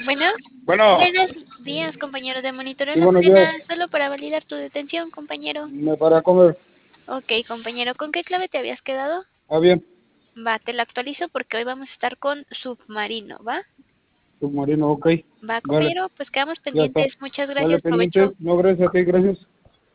Bueno, Bueno, buenos días, compañero de monitoreo sí, La buenos Morena. días. Solo para validar tu detención, compañero. Me paré a comer. Ok, compañero, ¿con qué clave te habías quedado? Ah, bien. Va, te la actualizo porque hoy vamos a estar con submarino, ¿va? Submarino, ok. Va, Vale, compañero, pues quedamos ya está. pendientes. Muchas Vale, gracias, provecho. pendiente. No, gracias a ti, gracias.